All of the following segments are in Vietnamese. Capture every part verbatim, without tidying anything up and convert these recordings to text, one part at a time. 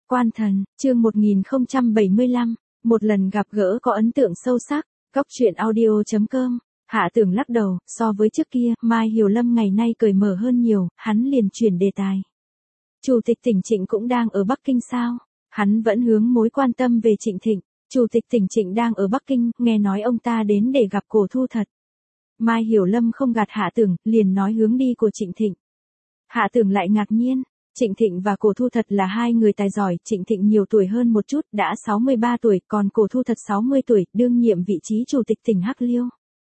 Quan thần, chương một nghìn không trăm bảy mươi lăm, một lần gặp gỡ có ấn tượng sâu sắc, góc truyện audio chấm com. Hạ Tưởng lắc đầu, so với trước kia, Mai Hiểu Lâm ngày nay cởi mở hơn nhiều, hắn liền chuyển đề tài. Chủ tịch tỉnh Trịnh cũng đang ở Bắc Kinh sao? Hắn vẫn hướng mối quan tâm về Trịnh Thịnh. Chủ tịch tỉnh Trịnh đang ở Bắc Kinh, nghe nói ông ta đến để gặp Cổ Thu Thật. Mai Hiểu Lâm không gạt Hạ Tưởng, liền nói hướng đi của Trịnh Thịnh. Hạ Tưởng lại ngạc nhiên. Trịnh Thịnh và Cổ Thu Thật là hai người tài giỏi, Trịnh Thịnh nhiều tuổi hơn một chút, đã sáu mươi ba tuổi, còn Cổ Thu Thật sáu mươi tuổi, đương nhiệm vị trí chủ tịch tỉnh Hắc Liêu.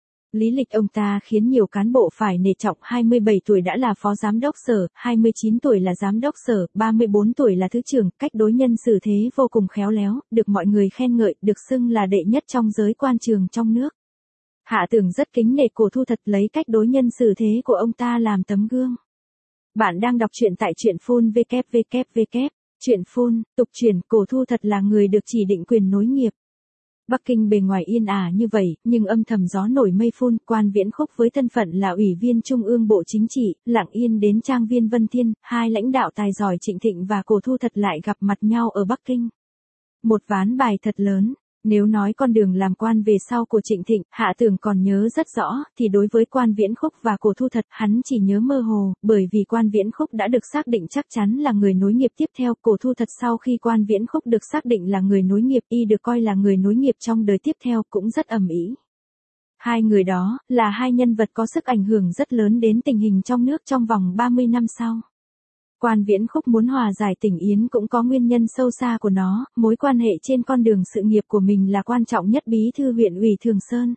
Lý lịch ông ta khiến nhiều cán bộ phải nể trọng, hai mươi bảy tuổi đã là phó giám đốc sở, hai mươi chín tuổi là giám đốc sở, ba mươi bốn tuổi là thứ trưởng, cách đối nhân xử thế vô cùng khéo léo, được mọi người khen ngợi, được xưng là đệ nhất trong giới quan trường trong nước. Hạ Tưởng rất kính nể Cổ Thu Thật lấy cách đối nhân xử thế của ông ta làm tấm gương. Bạn đang đọc truyện tại truyện phun vê vê vê vê. Truyện phun, tục truyền, Cổ Thu Thật là người được chỉ định quyền nối nghiệp. Bắc Kinh bề ngoài yên ả như vậy, nhưng âm thầm gió nổi mây phun, Quan Viễn Khúc với thân phận là ủy viên Trung ương Bộ Chính trị, lặng yên đến trang viên Vân Thiên, hai lãnh đạo tài giỏi Trịnh Thịnh và Cổ Thu Thật lại gặp mặt nhau ở Bắc Kinh. Một ván bài thật lớn. Nếu nói con đường làm quan về sau của Trịnh Thịnh, Hạ Tưởng còn nhớ rất rõ, thì đối với Quan Viễn Khúc và Cổ Thu Thật, hắn chỉ nhớ mơ hồ, bởi vì Quan Viễn Khúc đã được xác định chắc chắn là người nối nghiệp tiếp theo, Cổ Thu Thật sau khi Quan Viễn Khúc được xác định là người nối nghiệp, y được coi là người nối nghiệp trong đời tiếp theo, cũng rất ầm ĩ. Hai người đó, là hai nhân vật có sức ảnh hưởng rất lớn đến tình hình trong nước trong vòng ba mươi năm sau. Quan Viễn Khúc muốn hòa giải tỉnh Yến cũng có nguyên nhân sâu xa của nó, mối quan hệ trên con đường sự nghiệp của mình là quan trọng nhất bí thư huyện ủy Thường Sơn.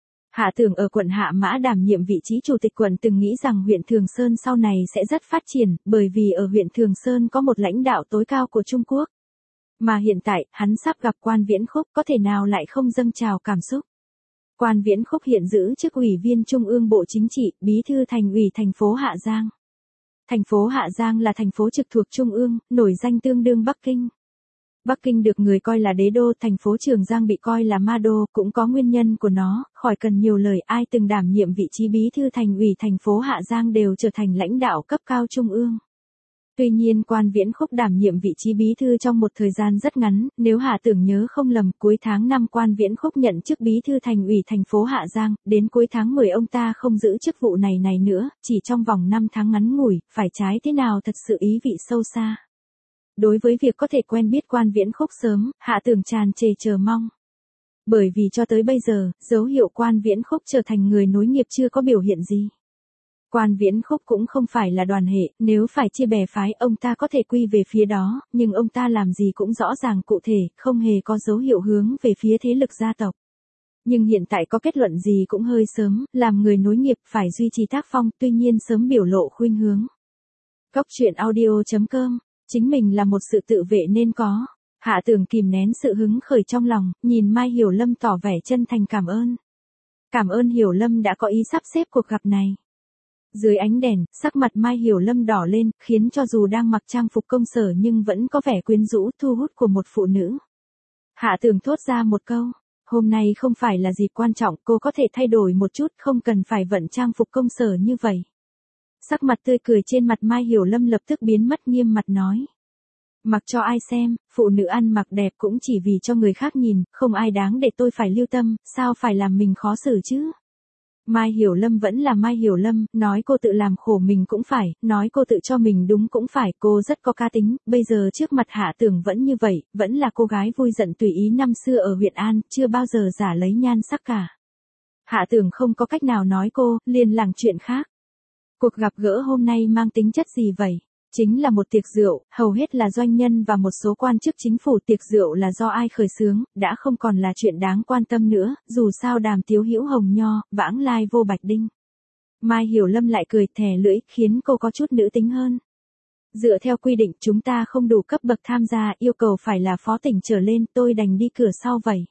Hạ Tưởng ở quận Hạ Mã đảm nhiệm vị trí chủ tịch quận từng nghĩ rằng huyện Thường Sơn sau này sẽ rất phát triển, bởi vì ở huyện Thường Sơn có một lãnh đạo tối cao của Trung Quốc. Mà hiện tại, hắn sắp gặp Quan Viễn Khúc, có thể nào lại không dâng trào cảm xúc. Quan Viễn Khúc hiện giữ chức ủy viên Trung ương Bộ Chính trị, bí thư thành ủy thành phố Hạ Giang. Thành phố Hạ Giang là thành phố trực thuộc Trung ương, nổi danh tương đương Bắc Kinh. Bắc Kinh được người coi là đế đô, thành phố Trường Giang bị coi là ma đô, cũng có nguyên nhân của nó, khỏi cần nhiều lời, ai từng đảm nhiệm vị trí bí thư thành ủy thành phố Hạ Giang đều trở thành lãnh đạo cấp cao Trung ương. Tuy nhiên Quan Viễn Khúc đảm nhiệm vị trí bí thư trong một thời gian rất ngắn, nếu Hạ Tưởng nhớ không lầm, cuối tháng năm Quan Viễn Khúc nhận chức bí thư thành ủy thành phố Hạ Giang, đến cuối tháng mười ông ta không giữ chức vụ này này nữa, chỉ trong vòng năm tháng ngắn ngủi, phải trái thế nào thật sự ý vị sâu xa. Đối với việc có thể quen biết Quan Viễn Khúc sớm, Hạ Tưởng tràn trề chờ mong. Bởi vì cho tới bây giờ, dấu hiệu Quan Viễn Khúc trở thành người nối nghiệp chưa có biểu hiện gì. Quan Viễn Khúc cũng không phải là đoàn hệ, nếu phải chia bè phái ông ta có thể quy về phía đó, nhưng ông ta làm gì cũng rõ ràng cụ thể, không hề có dấu hiệu hướng về phía thế lực gia tộc. Nhưng hiện tại có kết luận gì cũng hơi sớm, làm người nối nghiệp phải duy trì tác phong, tuy nhiên sớm biểu lộ khuynh hướng. Góc truyện audio chấm com, chính mình là một sự tự vệ nên có. Hạ Tưởng kìm nén sự hứng khởi trong lòng, nhìn Mai Hiểu Lâm tỏ vẻ chân thành cảm ơn. Cảm ơn Hiểu Lâm đã có ý sắp xếp cuộc gặp này. Dưới ánh đèn, sắc mặt Mai Hiểu Lâm đỏ lên, khiến cho dù đang mặc trang phục công sở nhưng vẫn có vẻ quyến rũ thu hút của một phụ nữ. Hạ Tưởng thốt ra một câu, hôm nay không phải là dịp quan trọng, cô có thể thay đổi một chút, không cần phải vận trang phục công sở như vậy. Sắc mặt tươi cười trên mặt Mai Hiểu Lâm lập tức biến mất, nghiêm mặt nói. Mặc cho ai xem, phụ nữ ăn mặc đẹp cũng chỉ vì cho người khác nhìn, không ai đáng để tôi phải lưu tâm, sao phải làm mình khó xử chứ. Mai Hiểu Lâm vẫn là Mai Hiểu Lâm, nói cô tự làm khổ mình cũng phải, nói cô tự cho mình đúng cũng phải, cô rất có cá tính, bây giờ trước mặt Hạ Tưởng vẫn như vậy, vẫn là cô gái vui giận tùy ý năm xưa ở huyện An, chưa bao giờ giả lấy nhan sắc cả. Hạ Tưởng không có cách nào nói cô, liền lảng chuyện khác. Cuộc gặp gỡ hôm nay mang tính chất gì vậy? Chính là một tiệc rượu, hầu hết là doanh nhân và một số quan chức chính phủ, tiệc rượu là do ai khởi xướng, đã không còn là chuyện đáng quan tâm nữa, dù sao Đàm Tiếu Hữu hồng nho, vãng lai vô bạch đinh. Mai Hiểu Lâm lại cười thè lưỡi, khiến cô có chút nữ tính hơn. Dựa theo quy định chúng ta không đủ cấp bậc tham gia, yêu cầu phải là phó tỉnh trở lên, tôi đành đi cửa sau vậy.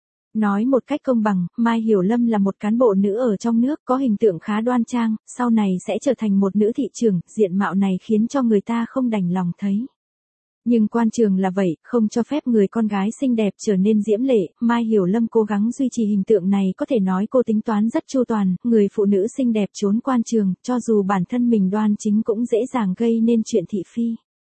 Nói một cách công bằng, Mai Hiểu Lâm là một cán bộ nữ ở trong nước, có hình tượng khá đoan trang, sau này sẽ trở thành một nữ thị trưởng, diện mạo này khiến cho người ta không đành lòng thấy. Nhưng quan trường là vậy, không cho phép người con gái xinh đẹp trở nên diễm lệ, Mai Hiểu Lâm cố gắng duy trì hình tượng này, có thể nói cô tính toán rất chu toàn, người phụ nữ xinh đẹp trốn quan trường, cho dù bản thân mình đoan chính cũng dễ dàng gây nên chuyện thị phi.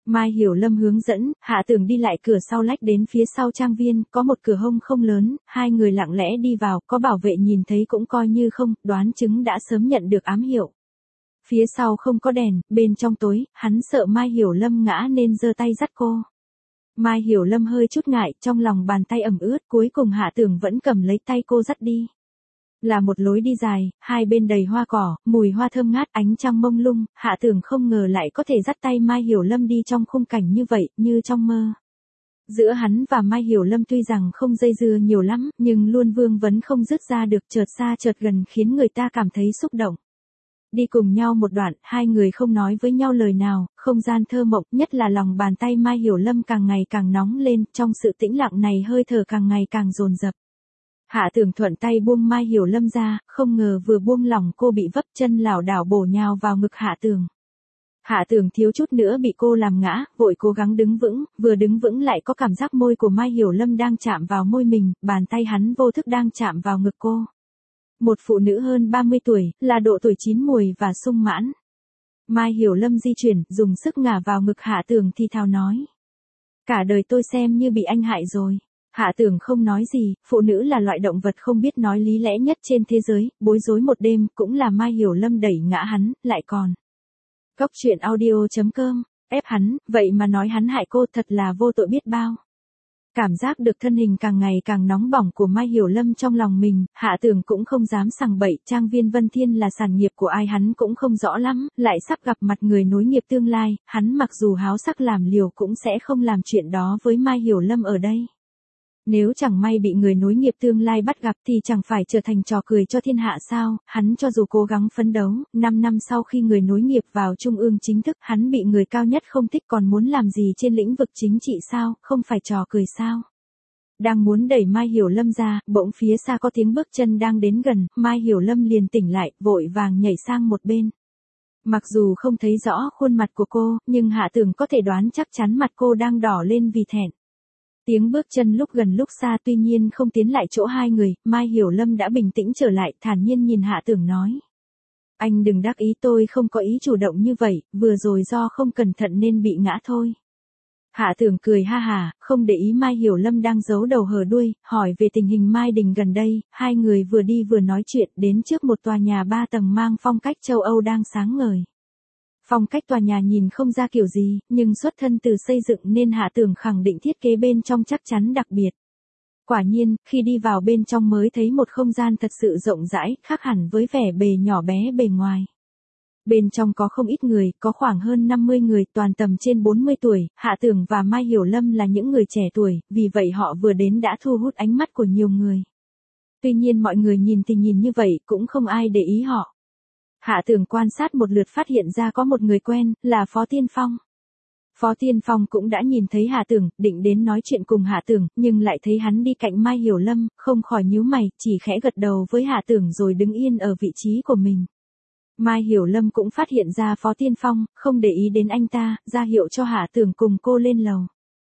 Mai Hiểu Lâm hướng dẫn, Hạ Tường đi lại cửa sau lách đến phía sau trang viên, có một cửa hông không lớn, hai người lặng lẽ đi vào, có bảo vệ nhìn thấy cũng coi như không, đoán chứng đã sớm nhận được ám hiệu. Phía sau không có đèn, bên trong tối, hắn sợ Mai Hiểu Lâm ngã nên giơ tay dắt cô. Mai Hiểu Lâm hơi chút ngại, trong lòng bàn tay ẩm ướt, cuối cùng Hạ Tường vẫn cầm lấy tay cô dắt đi. Là một lối đi dài, hai bên đầy hoa cỏ, mùi hoa thơm ngát, ánh trăng mông lung, Hạ Tường không ngờ lại có thể dắt tay Mai Hiểu Lâm đi trong khung cảnh như vậy, như trong mơ. Giữa hắn và Mai Hiểu Lâm tuy rằng không dây dưa nhiều lắm, nhưng luôn vương vấn không dứt ra được, chợt xa chợt gần khiến người ta cảm thấy xúc động. Đi cùng nhau một đoạn, hai người không nói với nhau lời nào, không gian thơ mộng, nhất là lòng bàn tay Mai Hiểu Lâm càng ngày càng nóng lên, trong sự tĩnh lặng này hơi thở càng ngày càng dồn dập. Hạ Tường thuận tay buông Mai Hiểu Lâm ra, không ngờ vừa buông lỏng cô bị vấp chân lảo đảo bổ nhào vào ngực Hạ Tường. Hạ Tường thiếu chút nữa bị cô làm ngã, vội cố gắng đứng vững, vừa đứng vững lại có cảm giác môi của Mai Hiểu Lâm đang chạm vào môi mình, bàn tay hắn vô thức đang chạm vào ngực cô. Một phụ nữ hơn ba mươi tuổi, là độ tuổi chín mùi và sung mãn. Mai Hiểu Lâm di chuyển, dùng sức ngả vào ngực Hạ Tường thì thào nói. Cả đời tôi xem như bị anh hại rồi. Hạ Tường không nói gì, phụ nữ là loại động vật không biết nói lý lẽ nhất trên thế giới, bối rối một đêm, cũng là Mai Hiểu Lâm đẩy ngã hắn, lại còn. Góc truyện audio chấm com, ép hắn, vậy mà nói hắn hại cô thật là vô tội biết bao. Cảm giác được thân hình càng ngày càng nóng bỏng của Mai Hiểu Lâm trong lòng mình, Hạ Tường cũng không dám sằng bậy, trang viên Vân Thiên là sản nghiệp của ai hắn cũng không rõ lắm, lại sắp gặp mặt người nối nghiệp tương lai, hắn mặc dù háo sắc làm liều cũng sẽ không làm chuyện đó với Mai Hiểu Lâm ở đây. Nếu chẳng may bị người nối nghiệp tương lai bắt gặp thì chẳng phải trở thành trò cười cho thiên hạ sao, hắn cho dù cố gắng phấn đấu, năm năm sau khi người nối nghiệp vào trung ương chính thức, hắn bị người cao nhất không thích còn muốn làm gì trên lĩnh vực chính trị sao, không phải trò cười sao. Đang muốn đẩy Mai Hiểu Lâm ra, bỗng phía xa có tiếng bước chân đang đến gần, Mai Hiểu Lâm liền tỉnh lại, vội vàng nhảy sang một bên. Mặc dù không thấy rõ khuôn mặt của cô, nhưng Hạ Tường có thể đoán chắc chắn mặt cô đang đỏ lên vì thẹn. Tiếng bước chân lúc gần lúc xa tuy nhiên không tiến lại chỗ hai người, Mai Hiểu Lâm đã bình tĩnh trở lại, thản nhiên nhìn Hạ Tường nói. Anh đừng đắc ý, tôi không có ý chủ động như vậy, vừa rồi do không cẩn thận nên bị ngã thôi. Hạ Tường cười ha hà, không để ý Mai Hiểu Lâm đang giấu đầu hở đuôi, hỏi về tình hình Mai Đình gần đây, hai người vừa đi vừa nói chuyện đến trước một tòa nhà ba tầng mang phong cách châu Âu đang sáng ngời. Phong cách tòa nhà nhìn không ra kiểu gì, nhưng xuất thân từ xây dựng nên Hạ Tường khẳng định thiết kế bên trong chắc chắn đặc biệt. Quả nhiên, khi đi vào bên trong mới thấy một không gian thật sự rộng rãi, khác hẳn với vẻ bề nhỏ bé bề ngoài. Bên trong có không ít người, có khoảng hơn năm mươi người, toàn tầm trên bốn mươi tuổi, Hạ Tường và Mai Hiểu Lâm là những người trẻ tuổi, vì vậy họ vừa đến đã thu hút ánh mắt của nhiều người. Tuy nhiên mọi người nhìn thì nhìn như vậy, cũng không ai để ý họ. Hạ Tường quan sát một lượt phát hiện ra có một người quen, là Phó Tiên Phong. Phó Tiên Phong cũng đã nhìn thấy Hạ Tường, định đến nói chuyện cùng Hạ Tường, nhưng lại thấy hắn đi cạnh Mai Hiểu Lâm, không khỏi nhíu mày, chỉ khẽ gật đầu với Hạ Tường rồi đứng yên ở vị trí của mình. Mai Hiểu Lâm cũng phát hiện ra Phó Tiên Phong, không để ý đến anh ta, ra hiệu cho Hạ Tường cùng cô lên lầu.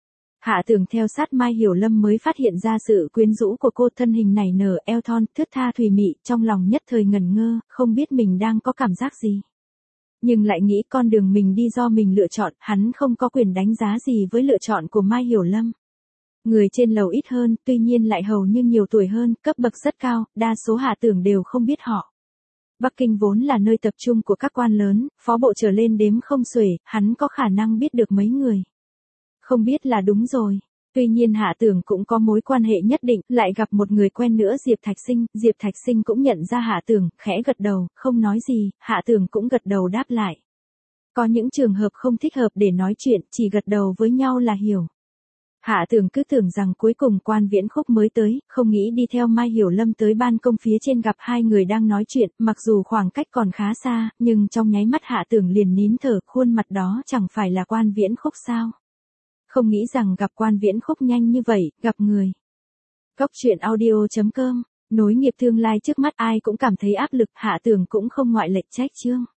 Hạ Tường theo sát Mai Hiểu Lâm mới phát hiện ra sự quyến rũ của cô, thân hình nảy nở, eo thon, thướt tha thùy mị, trong lòng nhất thời ngẩn ngơ, không biết mình đang có cảm giác gì. Nhưng lại nghĩ con đường mình đi do mình lựa chọn, hắn không có quyền đánh giá gì với lựa chọn của Mai Hiểu Lâm. Người trên lầu ít hơn, tuy nhiên lại hầu như nhiều tuổi hơn, cấp bậc rất cao, đa số Hạ Tường đều không biết họ. Bắc Kinh vốn là nơi tập trung của các quan lớn, phó bộ trở lên đếm không xuể, hắn có khả năng biết được mấy người. Không biết là đúng rồi. Tuy nhiên Hạ Tường cũng có mối quan hệ nhất định, lại gặp một người quen nữa, Diệp Thạch Sinh, Diệp Thạch Sinh cũng nhận ra Hạ Tường, khẽ gật đầu, không nói gì, Hạ Tường cũng gật đầu đáp lại. Có những trường hợp không thích hợp để nói chuyện, chỉ gật đầu với nhau là hiểu. Hạ Tường cứ tưởng rằng cuối cùng Quan Viễn Khúc mới tới, không nghĩ đi theo Mai Hiểu Lâm tới ban công phía trên gặp hai người đang nói chuyện, mặc dù khoảng cách còn khá xa, nhưng trong nháy mắt Hạ Tường liền nín thở, khuôn mặt đó chẳng phải là Quan Viễn Khúc sao? Không nghĩ rằng gặp Quan Viễn Khúc nhanh như vậy, gặp người. Góc truyện audio chấm com, nối nghiệp tương lai trước mắt ai cũng cảm thấy áp lực, Hạ Tường cũng không ngoại lệ, trách chương.